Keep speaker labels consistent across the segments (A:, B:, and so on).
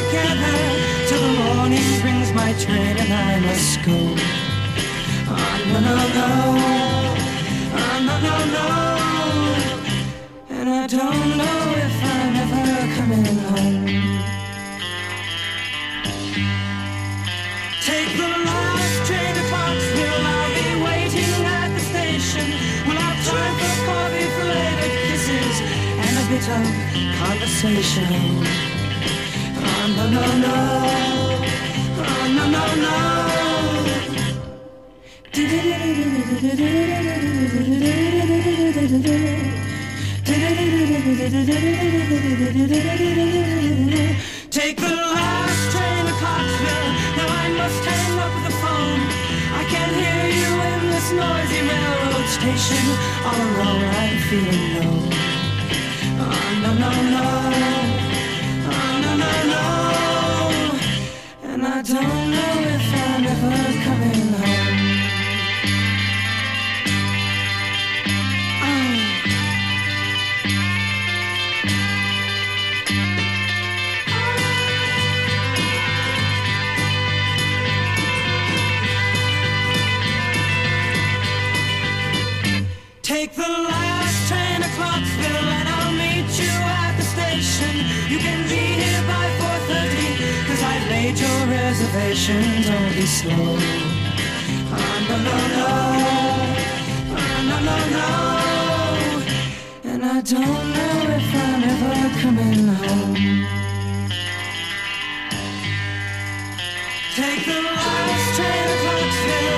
A: together till the morning brings my train and I must go. Oh, no, no, no. Oh, no, no, no. And I don't know if I'm ever coming home. Take the last train to Clarksville. I'll be waiting at the station. We'll have time for coffee, belated kisses, and a bit of conversation. Oh, no, no, no. Oh, no, no, no. Take the last train to Clarksville. Now I must hang up the phone. I can't hear you in this noisy railroad station. All alone I'm feeling low. Oh, no, no, no. Oh, no, no, no. And I don't know if I'm ever coming home. Take the last train to Clarksville and I'll meet you at the station. You can be here by 4:30, 'cause I've made your reservation. Don't be slow. Oh, no, no, no. Oh, no, no, no. And I don't know if I'm ever coming home. Take the last train to Clarksville.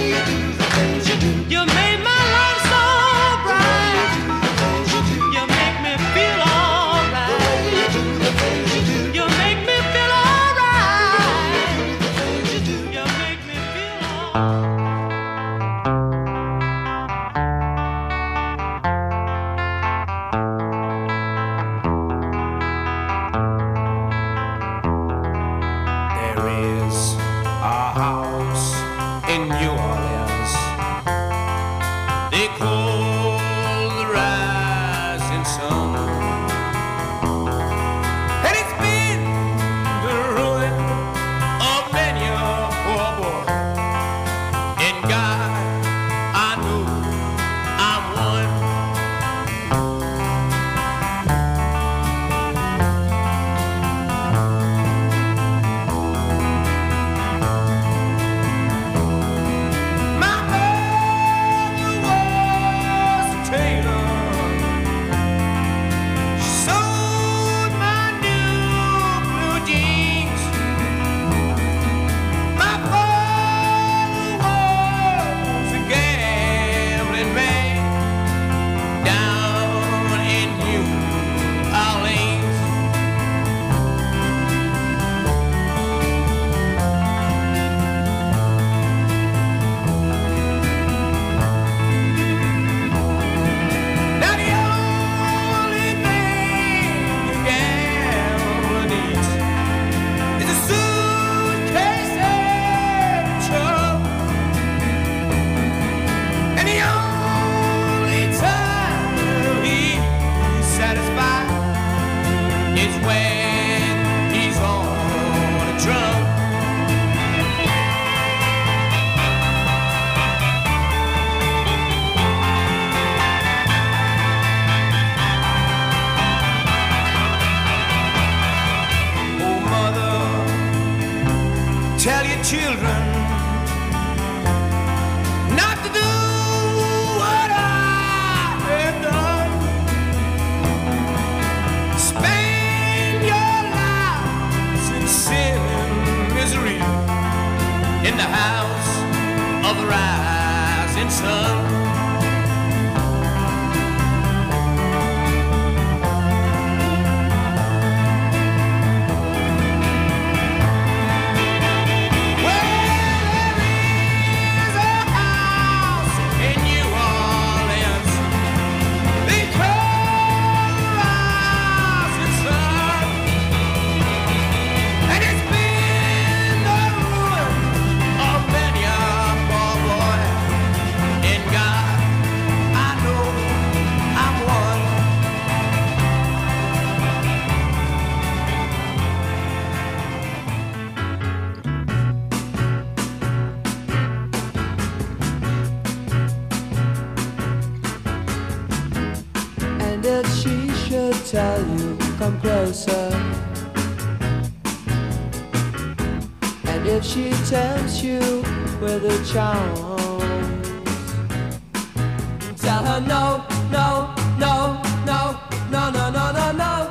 B: You made my life so bright. You made that she should tell you, come closer. And if she tempts you with a charm, tell her no, no, no, no, no, no, no, no, no.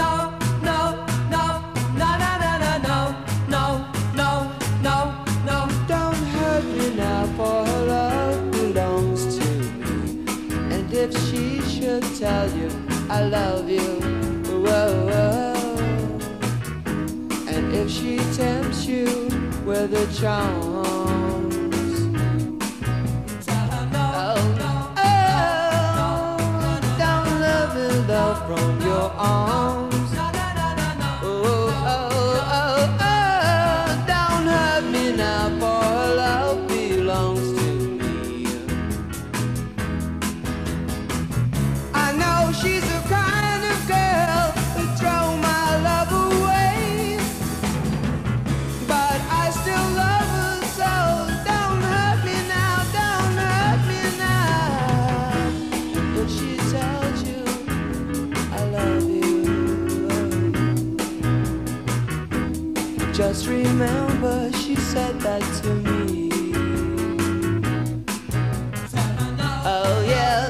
B: If she should tell you I love you, whoa, whoa. And if she tempts you with her charms, tell her no, no, oh, don't let me love from your arms. Oh, oh, oh, oh, don't hurt me now, for her love belongs to me. She's the kind of girl who throw my love away, but I still love her, so don't hurt me now, don't hurt me now. If she tells you I love you, just remember she said that to me. Oh yeah.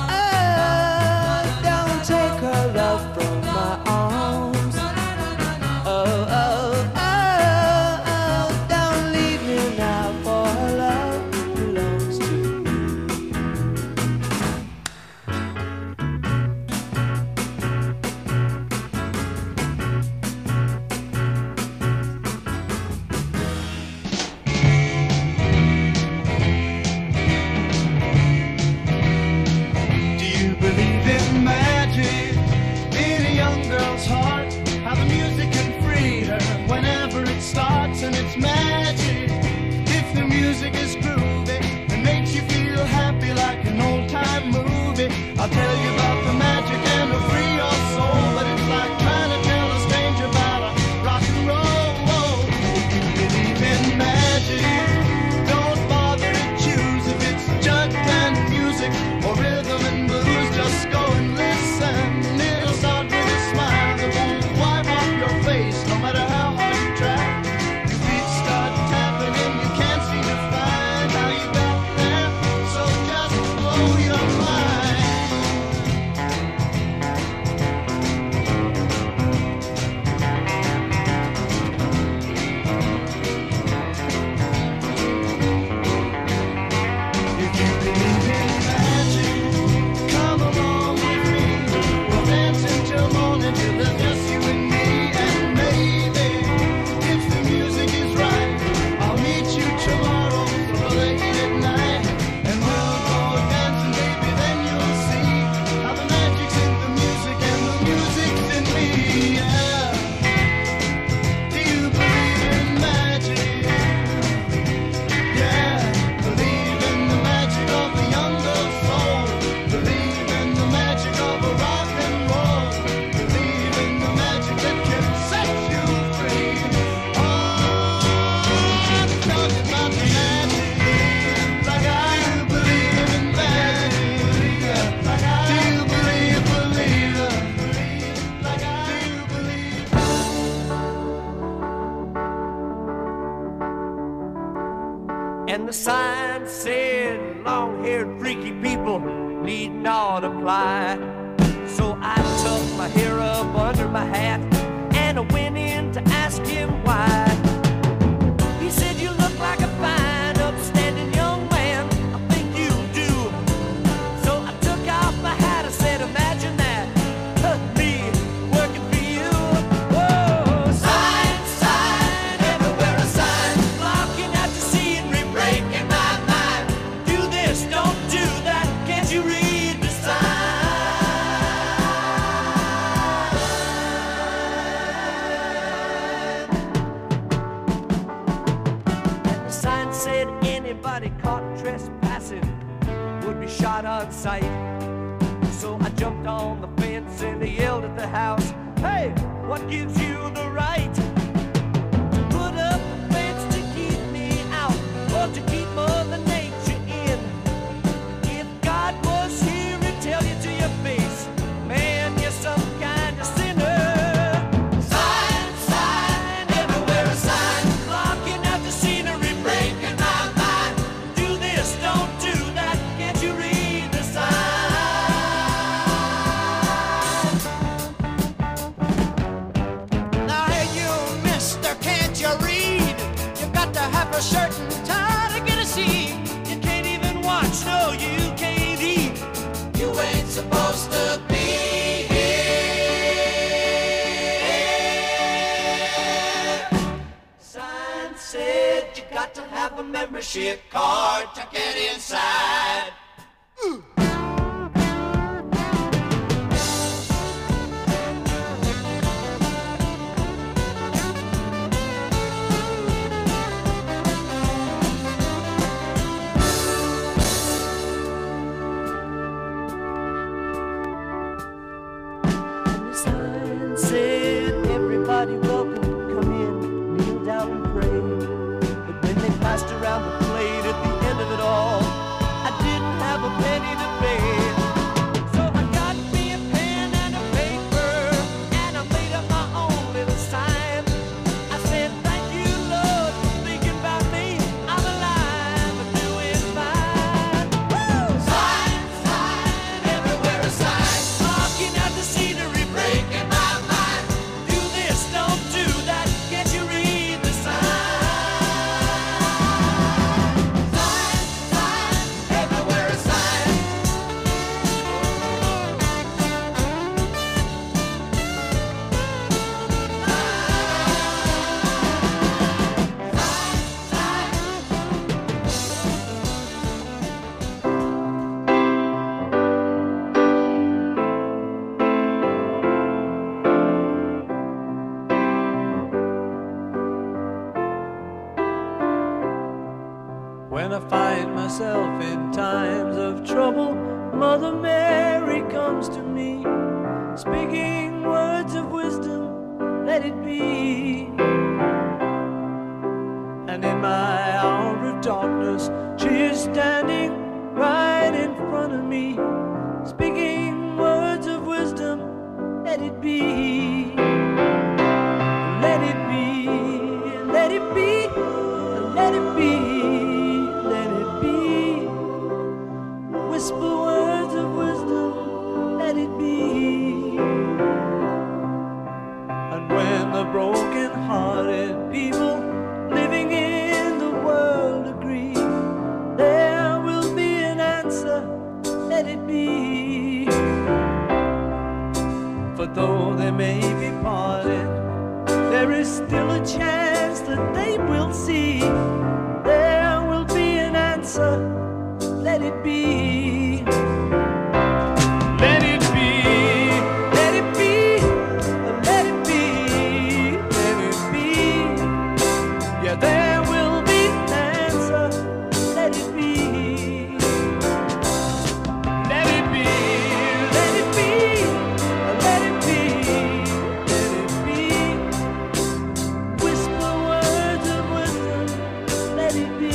C: I'll tell you about the magic and to free your soul, but it's like trying to tell a stranger about a rock and roll. If you believe in magic, don't bother to choose if it's jug and music or rhythm and blues. Just go and listen. It'll start with a smile that won't wipe off your face, no matter how hard you try. Your feet start tapping and you can't seem to find how you got there, so just blow your mind.
D: And the sign said, long-haired freaky people need not apply. So I tucked my hair up under my hat and I went in to ask him why. He said, you look like a fine, upstanding young man. I think you do. So I took off my hat, I said, imagine that, me working for you. Whoa, sign, sign, everywhere a sign, blocking out the scenery, breaking my mind. Do this, don't do that, can't you read the sign? And the sign said anybody caught trespassing would be shot on sight. So I jumped on the fence and I yelled at the house, hey, what gives you the right to put up a fence to keep me out or to keep Mother Nature in? If God was here, he'd tell you to your face, man, ain't supposed to be here. Sign said you got to have a membership card to get inside.
A: Everybody welcome, come in, kneel down and pray. But when they passed around the plate at the end of it all, I didn't have a penny to pay. So I got me a pen and a paper, and I made up my own little sign. I said, thank you, Lord, for thinking about me. I'm alive and doing fine. Woo! Sign, sign, everywhere a sign. Marking out the scenery, breaking my mind. Do this, don't do that. Can't you read the sign? Sign, sign, everywhere a sign. When I find myself in times of trouble, Mother Mary comes to me, speaking words of wisdom, let it be. And in my hour of darkness, she is standing right in front of me, speaking words of wisdom, let it be. Let it be, let it be, let it be. Whisper words of wisdom, let it be. And when the broken-hearted people living in the world agree, there will be an answer, let it be. For though they may be parted, there is still a chance that they will see. There will be an answer, let it be. Let it be, let it be, let it be, let it be. Yeah, there will be an answer, let it be. Let it be, let it be, let it be, let it be. Whisper words of wisdom, let it be.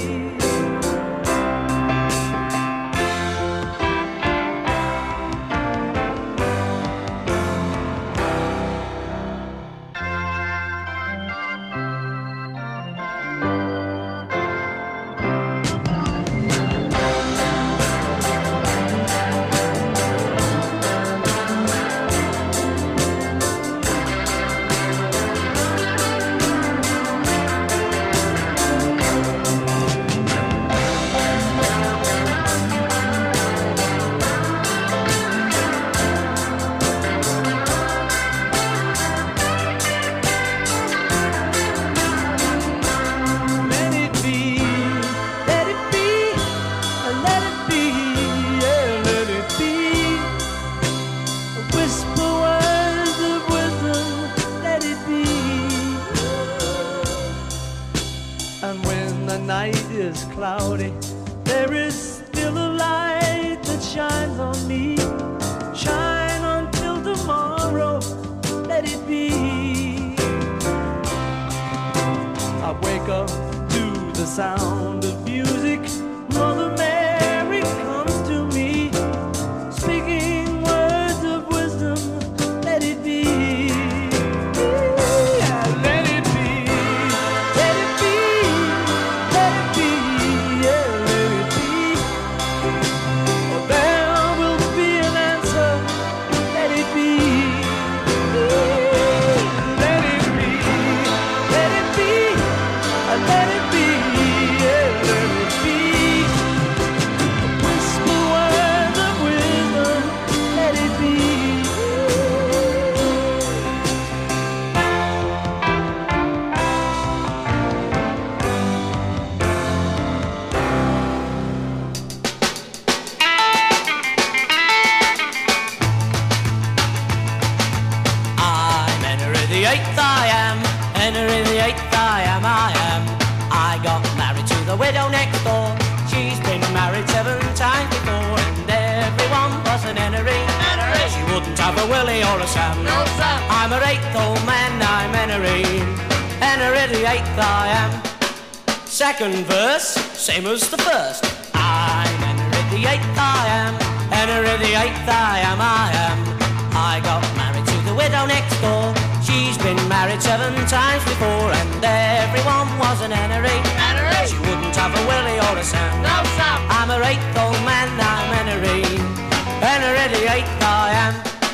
A: Cloudy, there is still a light that shines on me. Shine until tomorrow, let it be. I wake up to the sound of music. Mother Mary comes to me, speaking words of wisdom, let it be. Yeah, let it be, let it be, let it be. Let it be,
D: an Henry. She wouldn't have a Willie or a Sam.
E: No, Sam.
D: I'm her eighth old man, I'm Henry. Henry the eighth I am. Second verse, same as the first. I'm Henry the eighth I am. Henry the eighth I am. I got married to the widow next door. She's been married 7 times before, and everyone was an Henry. She wouldn't have a Willie or a Sam.
E: No, Sam.
D: I'm her eighth old man, I'm Henry. Henry the eighth I am.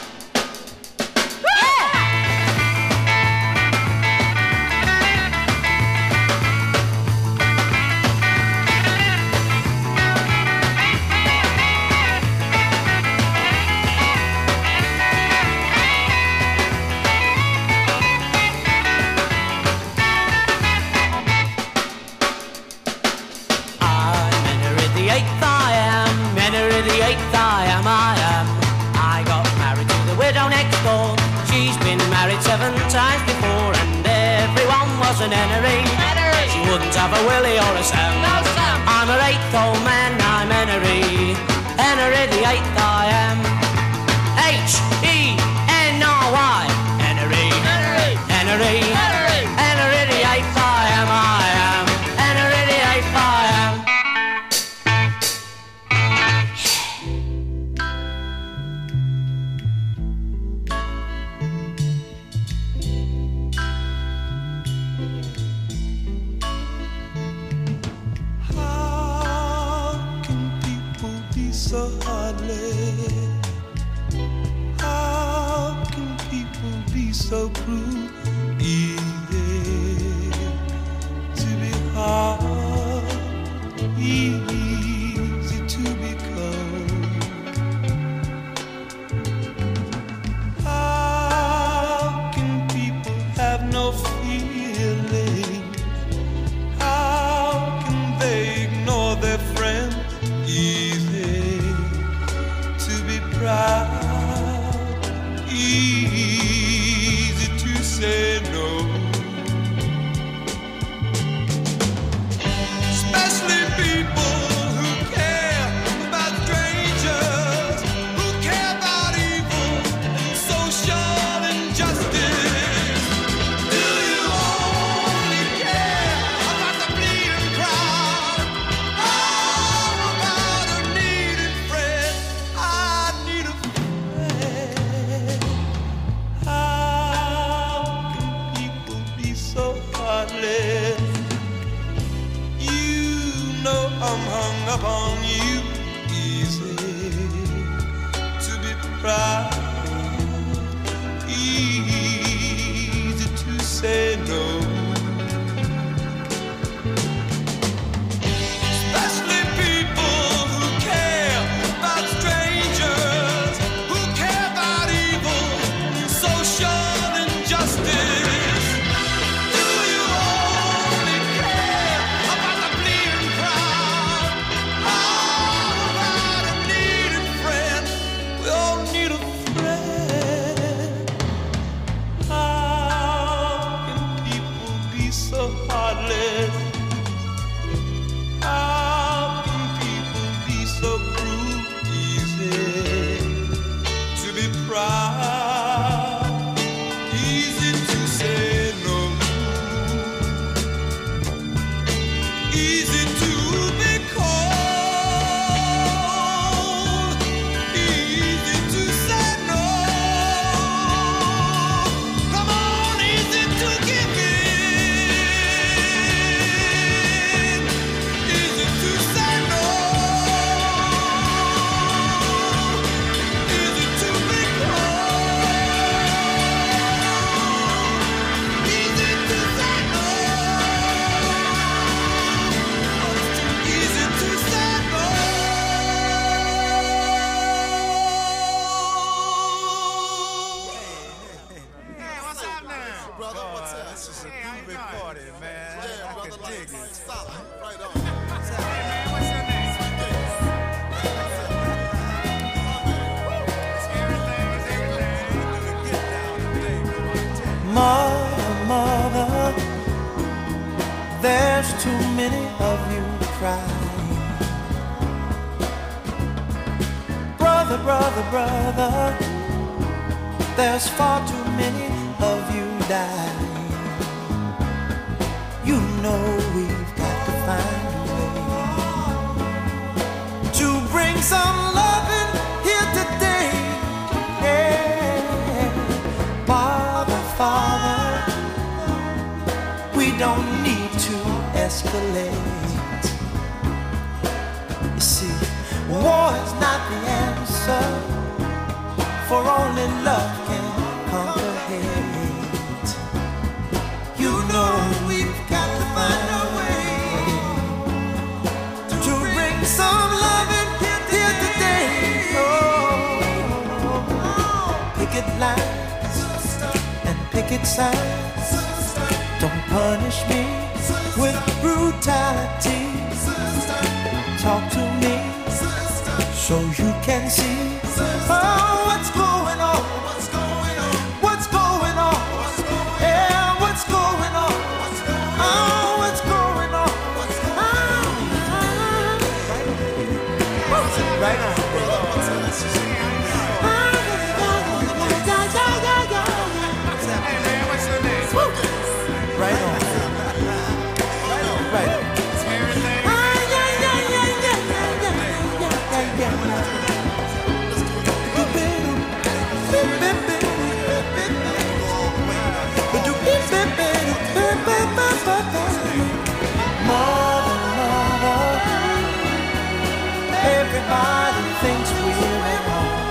D: I got married to the widow next door. She's been married 7 times before, and everyone was an Henry. She wouldn't have a Willie or a Sam.
E: No, Sam.
D: I'm her eighth old man, I'm Henry. Henry the eighth I am. H-E-N-R-Y. Henry. Henry. Henry the eighth I am. Henry the eighth I am.
C: So heartless. How can people be so cruel? Easy to be hard, easy to become. How can people have no feeling? How can they ignore their friends? Easy to be proud, easy to say no. Especially people who care about strangers, who care about evil and social injustice. Do you only care about the bleeding crowd? How about a needed friend? I need a friend. How can people be so heartless? You know I'm hung up on you. Easy to be proud, easy to say no. Especially people who care about strangers, who care about evil, social injustice. Do you only care about the bleeding crowd? How about a needed friend? We all need a friend. How can people be so heartless? How can people be so cruel? Easy to be proud, easy to say no, easy to be cold, easy to say no. Come on, easy to give in, easy to say no, easy to be cold, easy to say no, easy to say no.
F: Hey, what's up now?
G: Brother, what's up?
F: This is a groovy party, man.
G: Yeah,
F: I
G: brother,
F: can
G: like
F: dig it.
G: solid. Right on.
F: Hey, man, what's your name? Get down today, boy, I tell you.
C: Mother, there's too many of you crying. Brother,
B: brother, brother, there's far too many of you dying. You know we've got to find a way to bring some loving here today. Yeah. Father, Father, we don't need to escalate. You see, war is not the answer, for only love can conquer hate. You know we've got to find a way to bring some love in here today. Oh, picket lines and picket signs don't punish me with brutality. Talk to me so you can see what's going on. What's going on? Yeah, what's going on? Oh, what's going on? Right on.
F: Hey man, what's your name?
B: Right on. Right on.
F: Everything.
B: Everybody thinks we're at home.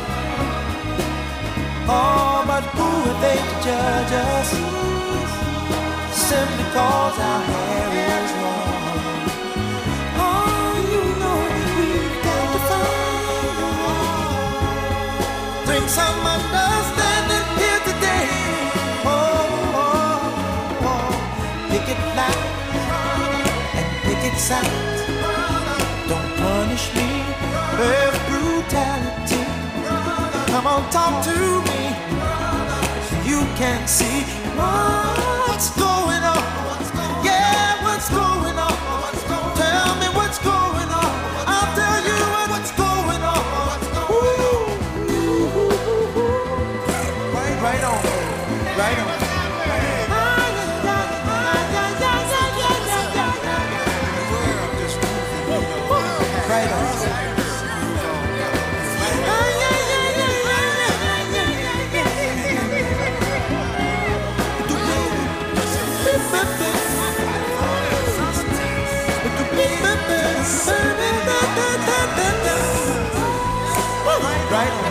B: Oh, but who are they to judge us? Simply cause our hair is long. Oh, you know we've got to find a way. Bring some understanding here today. Oh, oh, oh. Picket line and picket signs don't punish me with brutality. Come on, talk to me so you can see what's going on. Yeah, what's going on? Tell me what's going on. I'll tell you what's going on. Ooh. Right on, right on. Right on. Right on.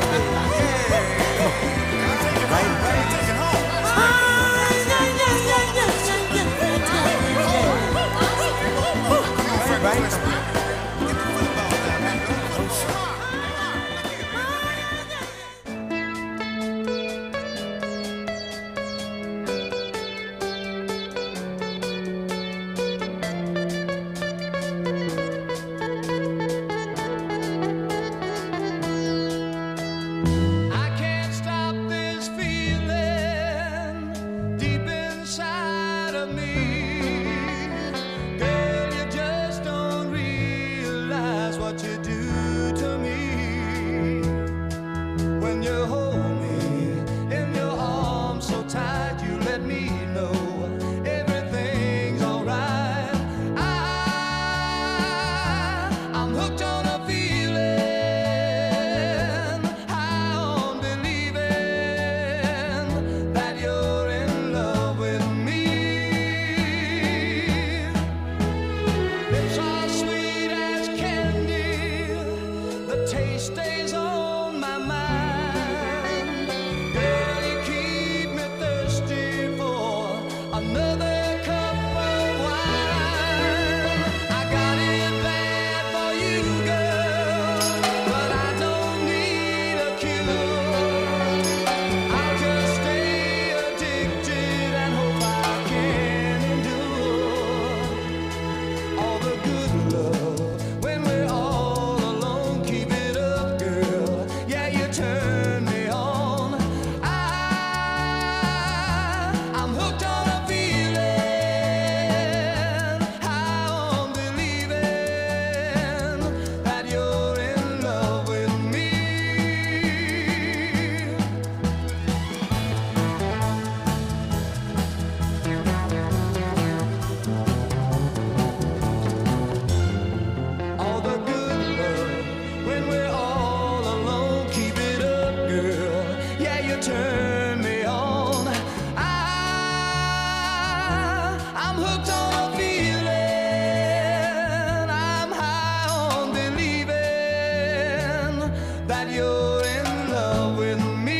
C: that you're in love with me.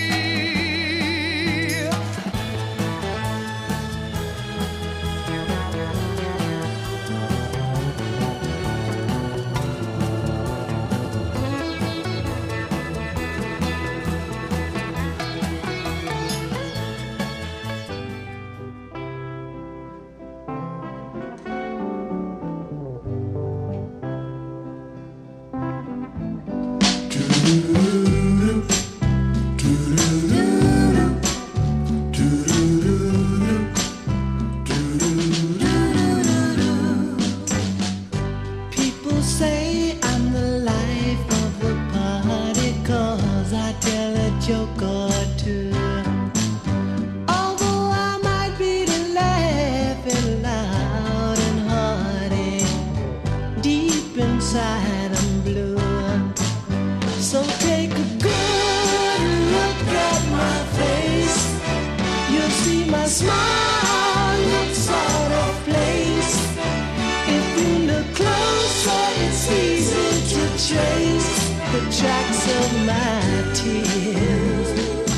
A: People say I'm the life of the party 'cause I tell a joke or two. Although I might be the laughing loud and hearty, deep inside I'm blue. So take a good look at my face. You'll see my smile looks out of place. If you look closer, it's easy to trace the tracks of my tears.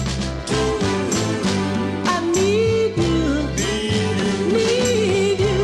A: I need you, need you.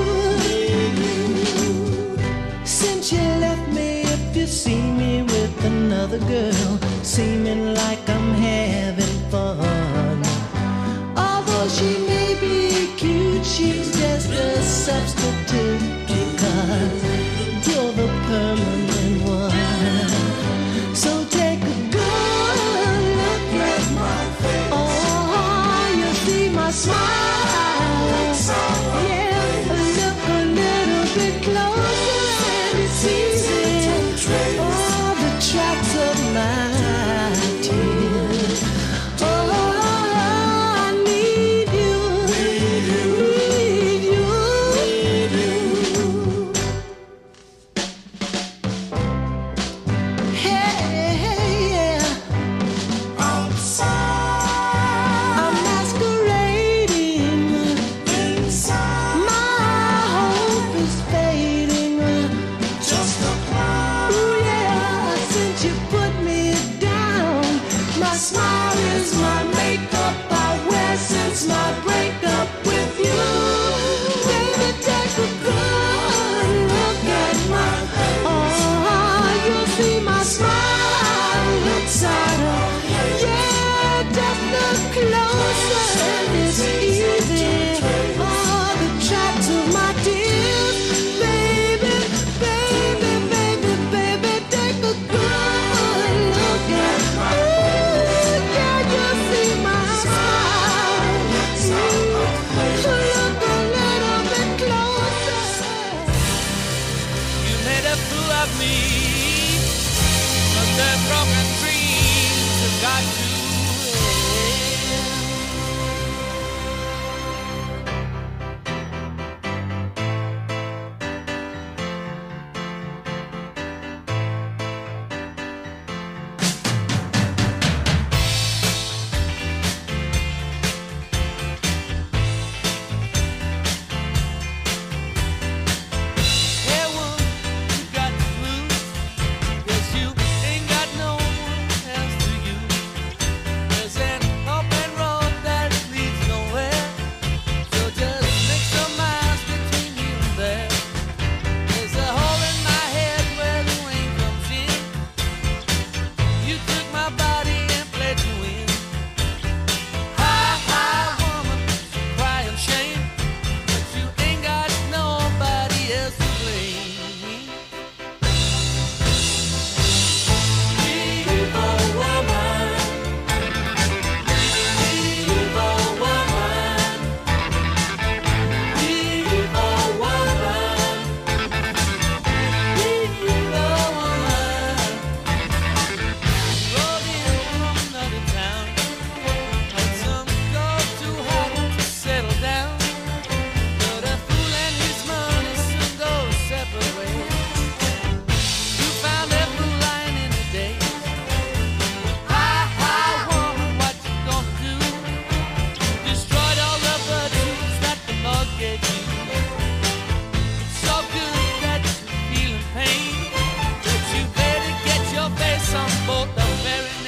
A: Since you left me, if you see me with another girl, seeming like I'm having fun. Although she may be cute, she's just a substitute because you're the permanent one. So take a good look at my face. Oh, you'll see my smile. Yeah, look a little bit closer and it's easy. Oh, the tracks of mine.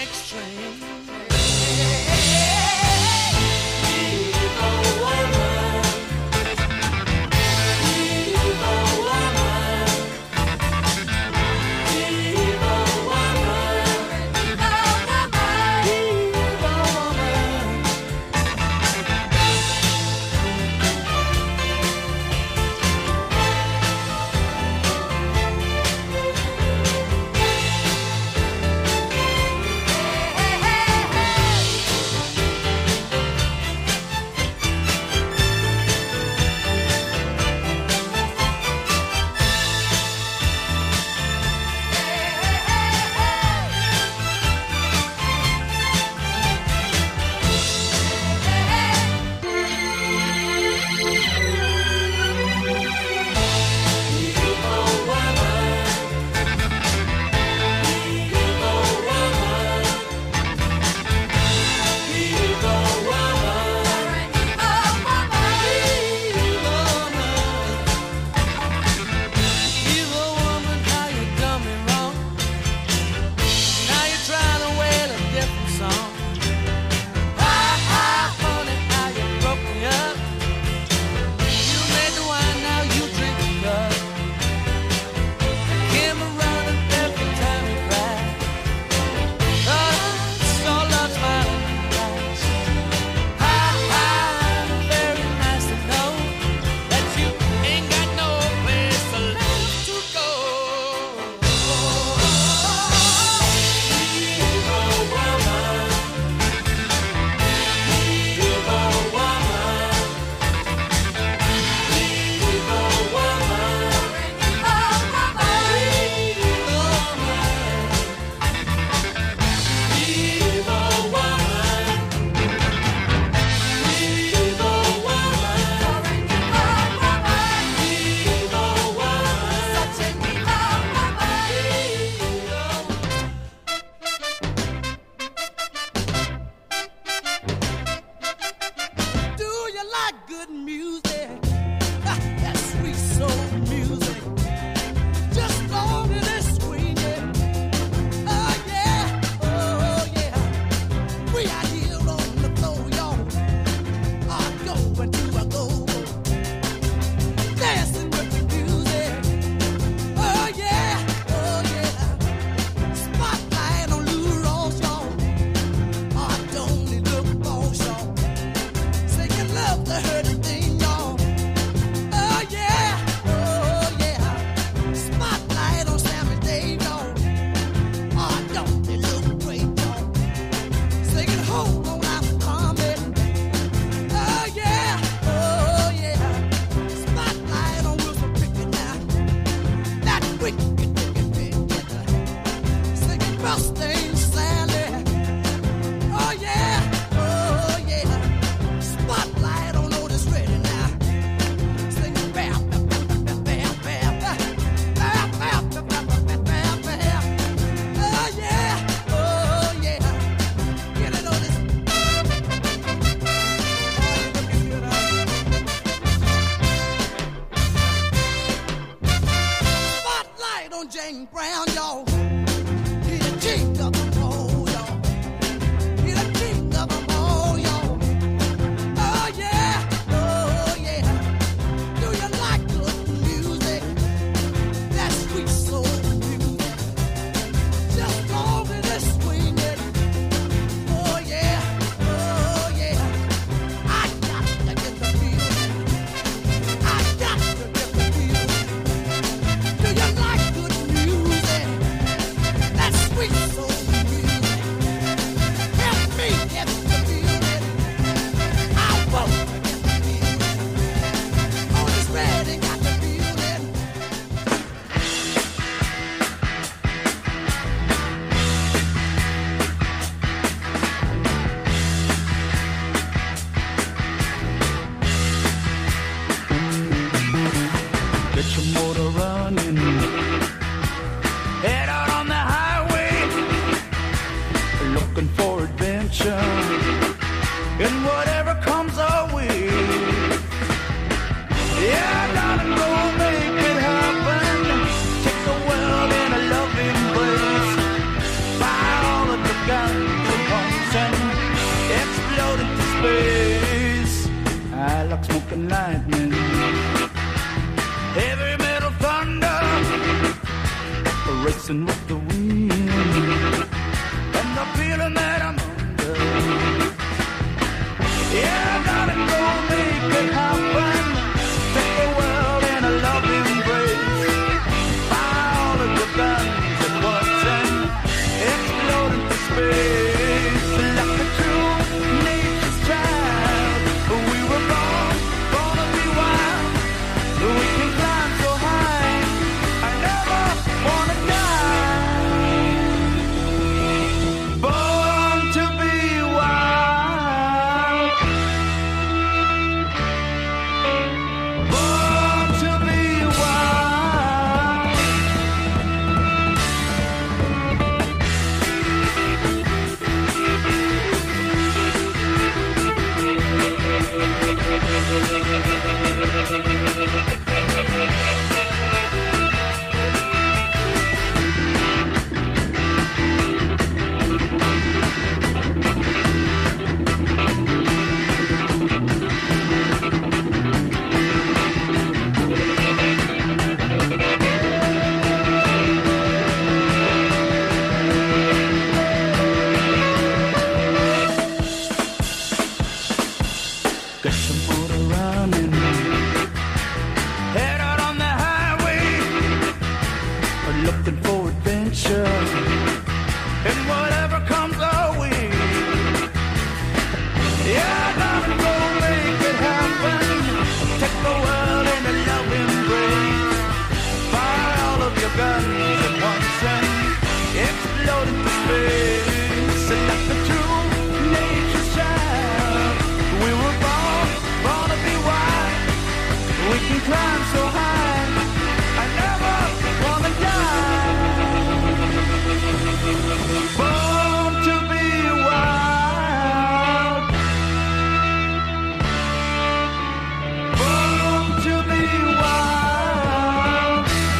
A: next train. James Brown, y'all. He the king of them all, y'all. He the king of them all, y'all. Oh yeah, oh yeah. Do you like good music? That sweet soul music. Just go with it, swing it. Oh yeah, oh yeah. I got to get the feeling. I got to get the feeling. Do you like good music? That sweet soul music. Help me get the feeling. I want to get the feeling. On this ready, got the feeling.
C: Get your motor running. Head out on the highway, looking for adventure. And whatever comes our way. Yeah, darling, go make it happen. Take the world in a loving embrace. Buy all of the guns
E: and lightning, heavy metal thunder, racing with the wind, and the feeling that I'm under. Yeah, darling, go make it happen. Take the world in a loving embrace. Fire all of your guns at once and explode into space. Like a true nature's child, we were born to be wild. We can climb so high, I never wanna die. Born to be wild. Born to be wild. Got your motor running, head out on the highway, looking for adventure, and whatever comes our way. Yeah, darling, go make it happen. Take the world in a loving embrace. Fire all of your guns at once and explode into space. And like the true nature's child, we were born to be wild. We can climb so high, I never wanna die. Born to be wild. Born to be wild.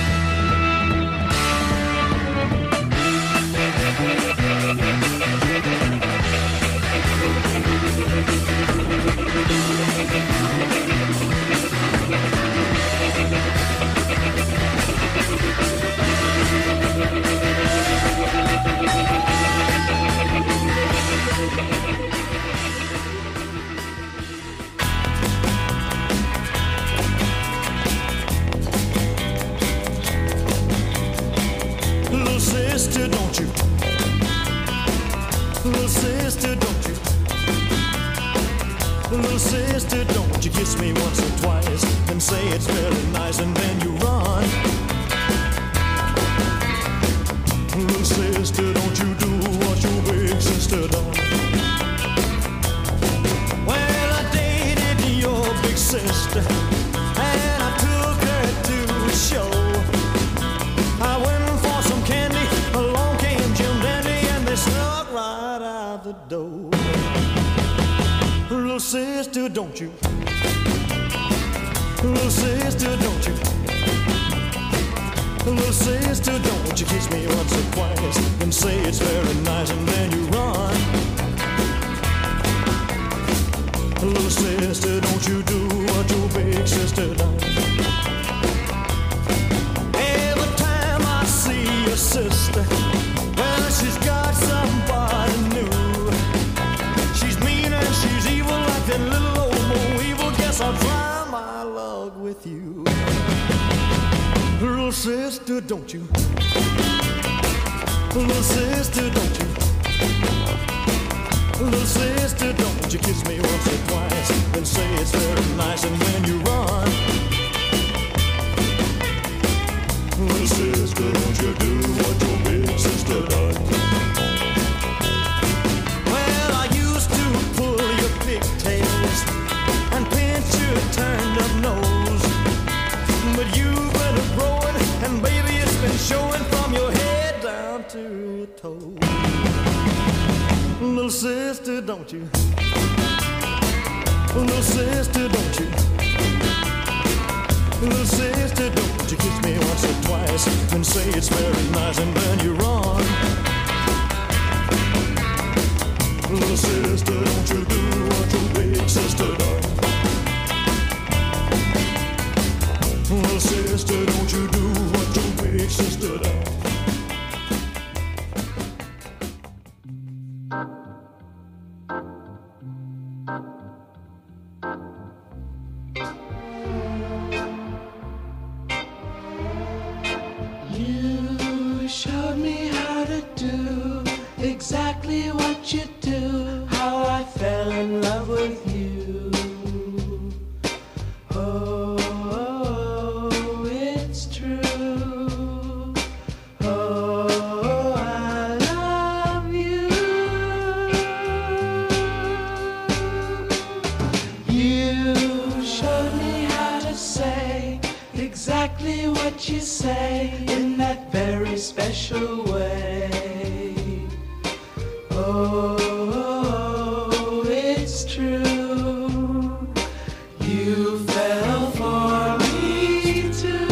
C: Little sister, don't you? Little sister, don't you? Little sister, don't you kiss me once or twice and say it's very nice and then you run. Little sister, don't you do what your big sister done. Well, I dated your big sister and I took her to a show. I went for some candy, along came Jim Dandy, and they snuck right out the door. Little sister, don't you? Little sister, don't you? Little sister, don't you kiss me once or twice and say it's very nice and then you run. Little sister, don't you do what your big sister done. Every time I see your sister, well, she's got somebody new. She's mean and she's evil like that little old Mo Evil. Guess I'll try my luck with you. Little sister, don't you? Little sister, don't you? Little sister, don't you kiss me once or twice and say it's very nice and then you run. Little sister, don't you do what your big sister done. Well, I used to pull your pigtails and pinch your turned up nose, but you've been growing and baby it's been showing from your head down to your toes. Little sister, don't you? Little sister, don't you? Little sister, don't you kiss me once or twice and say it's very nice and then you run. Little sister, don't you do what your big sister done. so stood up.
A: You showed me how to do exactly what you do, how I fell in love with you. Oh, it's true. Oh, I love you. You showed me how to say exactly what you say in that very special way. Oh, it's true. You fell for me too.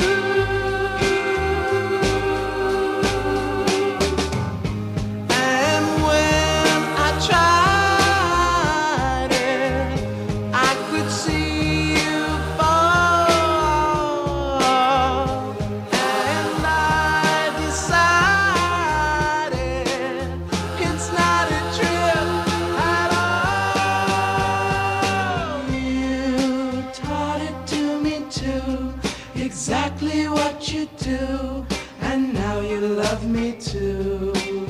A: And when I tried it, I could see you fall. And I decided it's not a trip at all. You taught it to me too, exactly what you do, and now you love me too.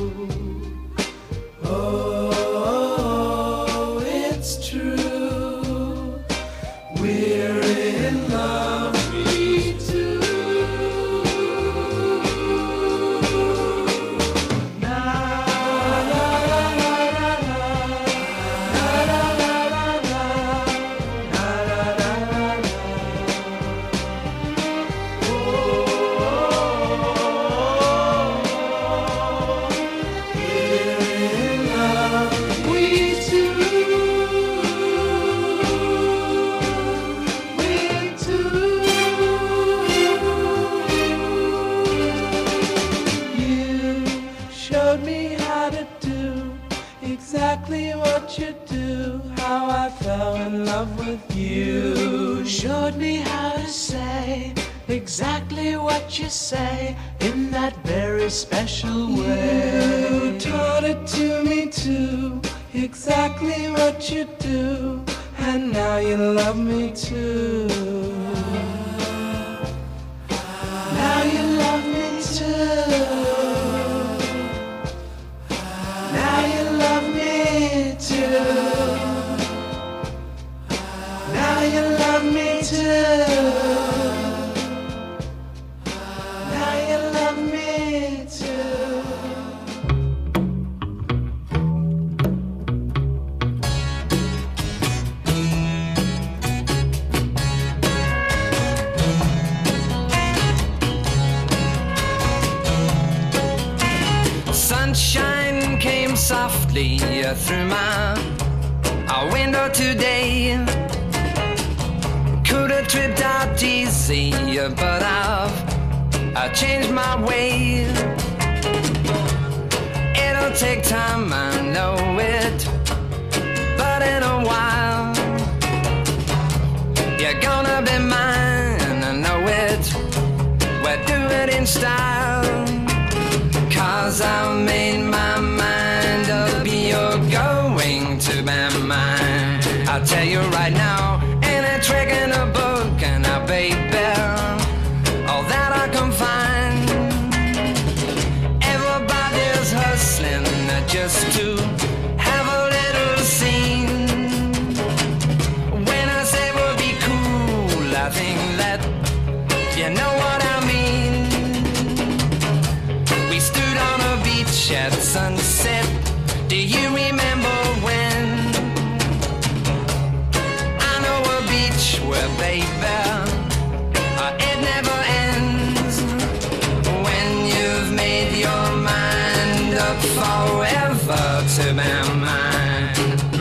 A: Oh, it's true. We're in love, me too. Na la la la la la, na la la la la, na la la la la. Oh, we're in love, we two. We two. You showed me how to do exactly what you do, how I fell in love with you. Showed me how to say exactly what you say in that very special way. You taught it to me too, exactly what you do, and now you love me too. Now you love me too. Now you love me too. Now you love me too. Now you love me too.
G: Sunshine came softly through my window today. Could have tripped out easy, but I've changed my way. It'll take time, I know it, but in a while you're gonna be mine, I know it. We'll do it in style. 'Cause I've made my mind up, you're going to be mine. I'll tell you right now, ain't a trick in a book, and I baby, all that I can find. Everybody's hustling just to have a little scene. When I say we'll be cool, I think that you know what I mean. We stood on a beach at sunset. Do you remember when? I know a beach where, baby, it never ends. When you've made your mind up forever to be mine.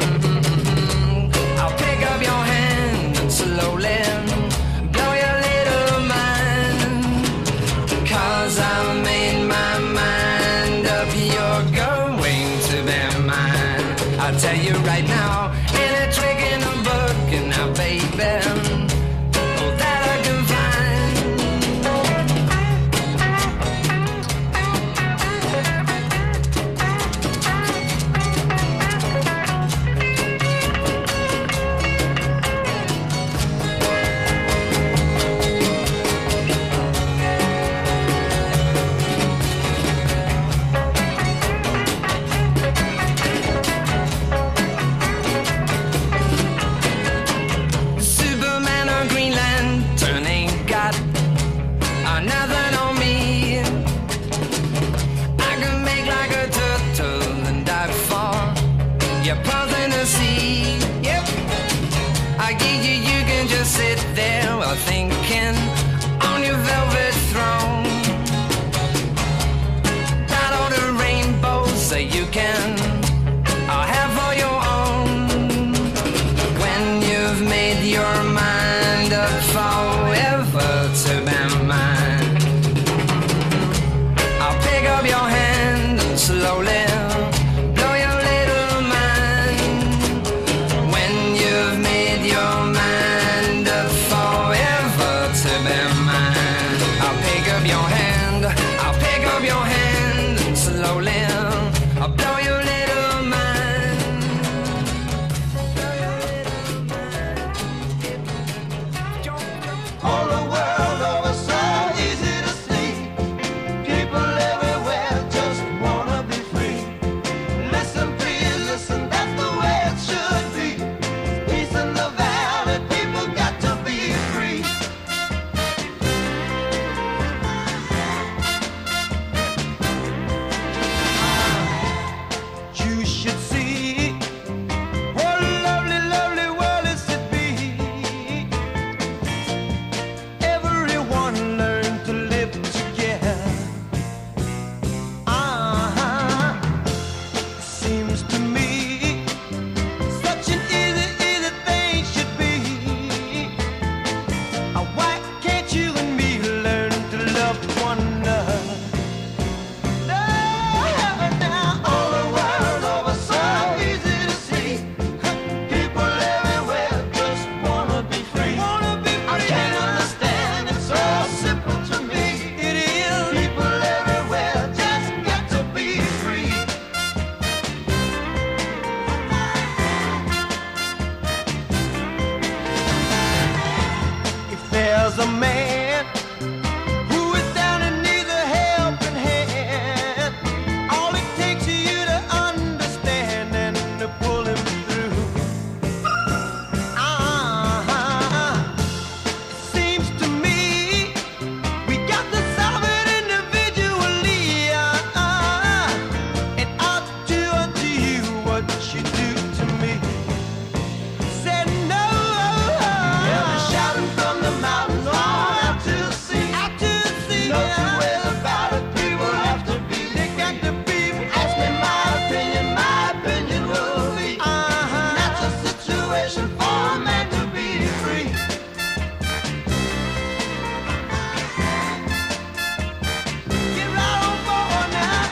G: I'll pick up your hand and slowly blow your little mind. 'Cause I've made my mind up, you're going to be mine. I'll tell you right now, ain't a trick in a book, and now, baby, all that I can find. you're pausing to see. Yep, I get you, you can just sit there while thinking on your velvet throne. Got all the rainbows so you can have all your own. When you've made your mind up forever to be mine, I'll pick up your hand and slowly blow your little mind. When you've made your mind up forever to be mine, I'll pick up your hand, I'll pick up your hand and slowly I'll blow your little mind. Blow your little mind.
C: All the world over so easy to see. People everywhere just wanna be free. Listen, please listen, that's the way it should be. Peace in the valley, people got to be free. You should see what a lovely, lovely world is to be. Everyone learn to live together. Seems to me such an easy, easy thing should be. Why can't you and me learn to love one another? Now all the world over so easy to see. People everywhere just wanna be free. I can't understand, it's so simple to me. It is. People everywhere just got to be free. If there's a man who is down and needs a helping hand, all it takes is you to understand and to pull him through. Seems to me we got to solve it individually. And I'll do unto you what you do to me. Said no. Yeah, they're shouting from the mountains all out to the sea. Out to the sea. No two ways about it. People have to be. They got to be. Ask me my opinion will be. That's a situation for a man to be free. Get right on board now.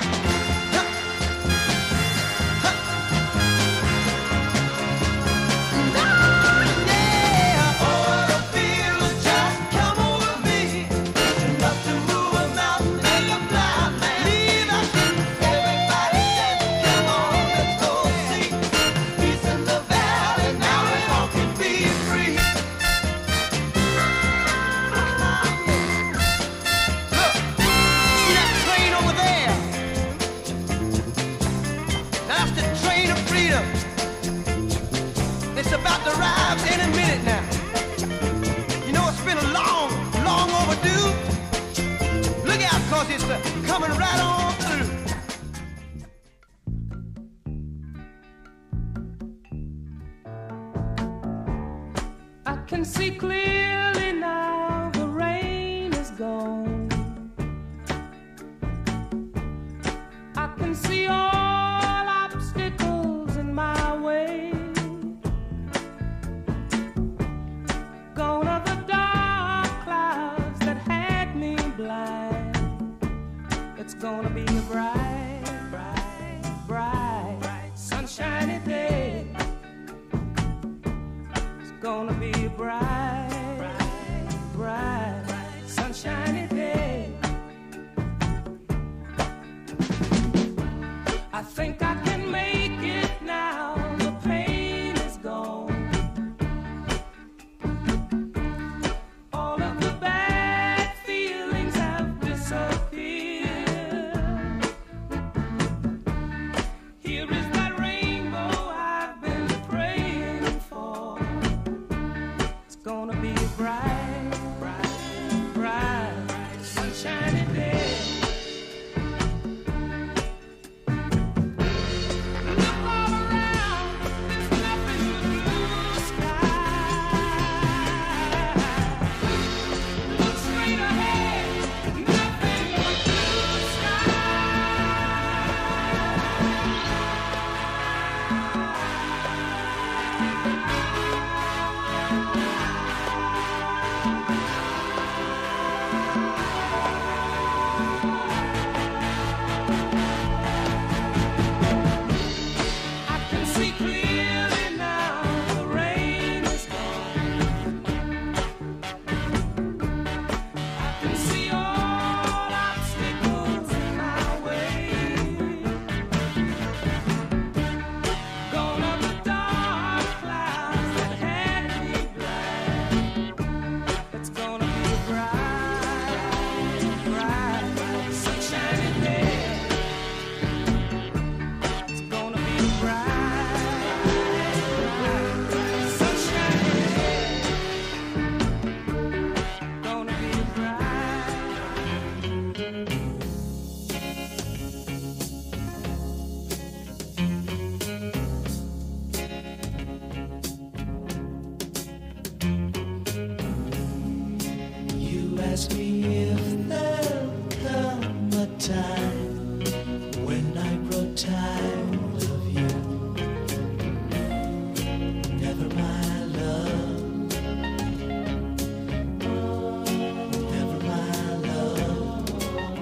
C: Yeah, all the feelings just come over me. Enough to move a mountain, make a blind man. Leave us. Everybody says, come on, let's go see. Peace in the valley, now we all can be free. Look, see that train over there? That's the train of freedom. It's about to arrive any minute now. You know, it's been a long, long overdue. Look out, cause it's coming right on through.
A: I can see clearly now the rain is gone. I can see all obstacles in my way. Gone are the dark clouds that had me blind. It's gonna be a bright, bright, bright, sunshiny day. It's gonna be a bright, see clearly now, the rain is gone. I can see all obstacles in my way. Gone are the dark clouds that had me blind. It's gonna be a bright, bright, sunshiny day. It's gonna be a bright, bright, sunshiny day. Gonna be a bright.
C: You ask me if there'll come a time when I grow tired of you. Never my love, never my love.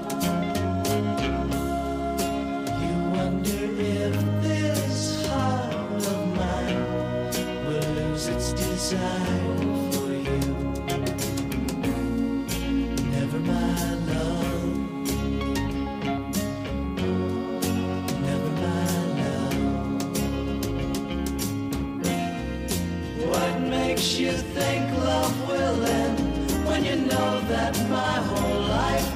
C: You wonder if this heart of mine will lose its desire for you. Never my love, never my love. What makes you think love will end when you know that my whole life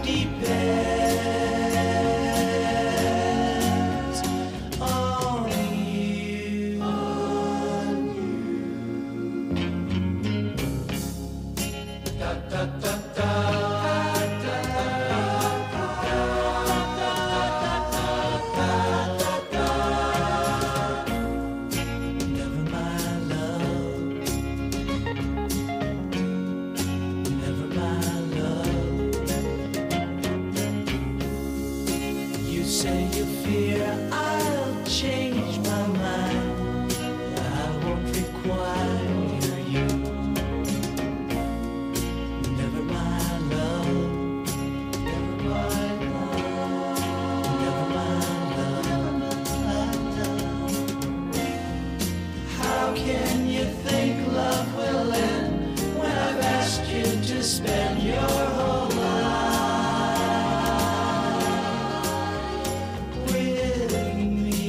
C: depends on you? Da da da da. Never my love, never my love. You say you fear I'll change my mind. I won't require you. Never my love, never my love, never my love. How can you think love will end when I've asked you to spend your whole life with me?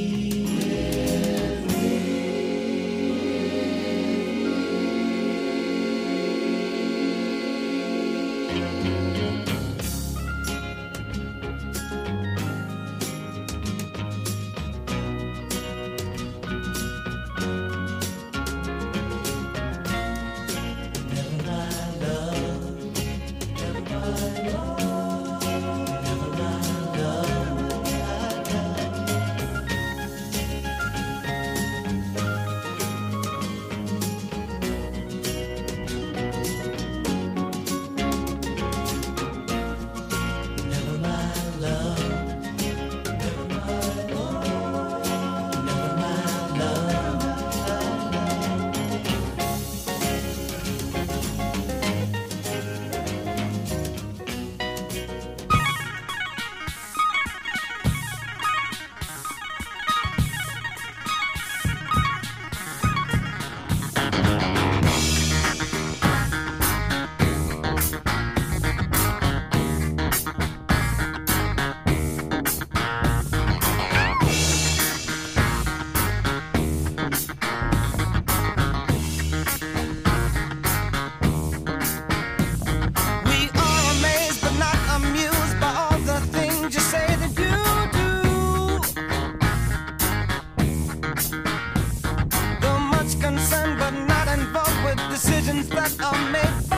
C: Never my love, never my love, never my love. Never my love, never my love, never my love.
A: We are amazed but not amused by all the things you say that you do. Though much concerned but not involved with decisions that are made